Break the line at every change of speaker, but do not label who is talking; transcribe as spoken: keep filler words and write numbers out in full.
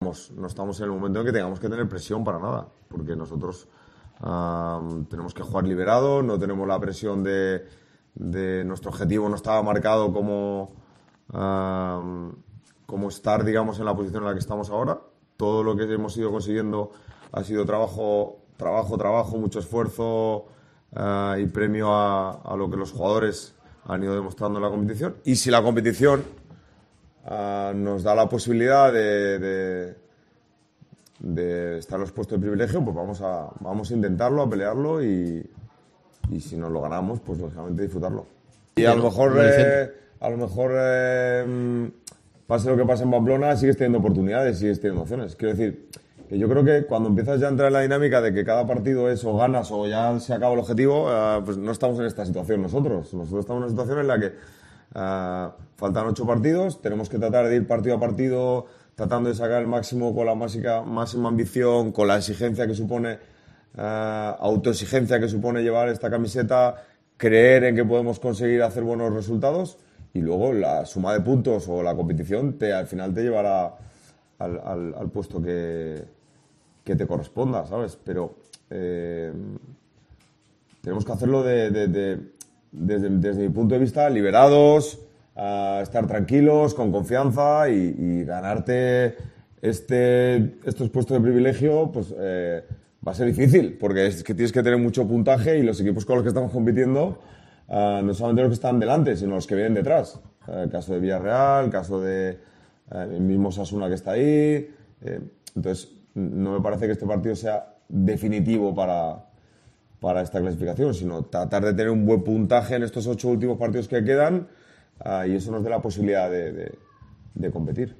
estamos, no estamos en el momento en que tengamos que tener presión para nada, porque nosotros uh, tenemos que jugar liberados, no tenemos la presión de, de nuestro objetivo no estaba marcado como, uh, como estar, digamos, en la posición en la que estamos ahora. Todo lo que hemos ido consiguiendo ha sido trabajo, trabajo, trabajo, mucho esfuerzo uh, y premio a, a lo que los jugadores han ido demostrando en la competición. Y si la competición uh, nos da la posibilidad de, de, de estar en los puestos de privilegio, pues vamos a, vamos a intentarlo, a pelearlo y, y si nos lo ganamos, pues lógicamente disfrutarlo. Y a lo mejor, eh, a lo mejor eh, pase lo que pase en Pamplona, sigues teniendo oportunidades, sigues teniendo opciones. Quiero decir, que yo creo que cuando empiezas ya a entrar en la dinámica de que cada partido es o ganas o ya se acaba el objetivo, uh, pues no estamos en esta situación nosotros. Nosotros estamos en una situación en la que uh, faltan ocho partidos, tenemos que tratar de ir partido a partido, tratando de sacar el máximo con la máxima, máxima ambición, con la exigencia que supone, uh, autoexigencia que supone llevar esta camiseta, creer en que podemos conseguir hacer buenos resultados y luego la suma de puntos o la competición te, al final te llevará al, al, al puesto que que te corresponda, ¿sabes? Pero eh, tenemos que hacerlo de, de, de, desde, desde mi punto de vista, liberados, a estar tranquilos, con confianza y, y ganarte este, estos puestos de privilegio, pues eh, va a ser difícil, porque es que tienes que tener mucho puntaje y los equipos con los que estamos compitiendo, uh, no solamente los que están delante, sino los que vienen detrás. Uh, el caso de Villarreal, el caso de uh, el mismo Osasuna que está ahí. Eh, entonces, no me parece que este partido sea definitivo para, para esta clasificación, sino tratar de tener un buen puntaje en estos ocho últimos partidos que quedan uh, y eso nos dé la posibilidad de, de, de competir.